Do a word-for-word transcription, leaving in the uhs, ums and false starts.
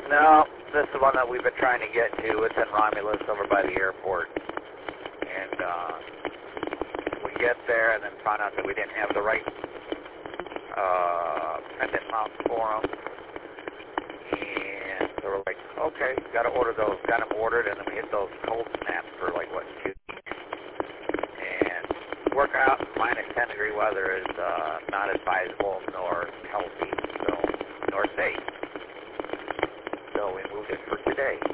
No, this is the one that we've been trying to get to. It's in Romulus over by the airport. And uh, we get there and then found out that we didn't have the right uh, pendant mounts for them. And so we're like, okay, got to order those. Got them ordered, and then we hit those cold snaps for like, what, two weeks. And work out in minus ten degree weather is uh, not advisable nor healthy, so nor safe. So we moved it for today.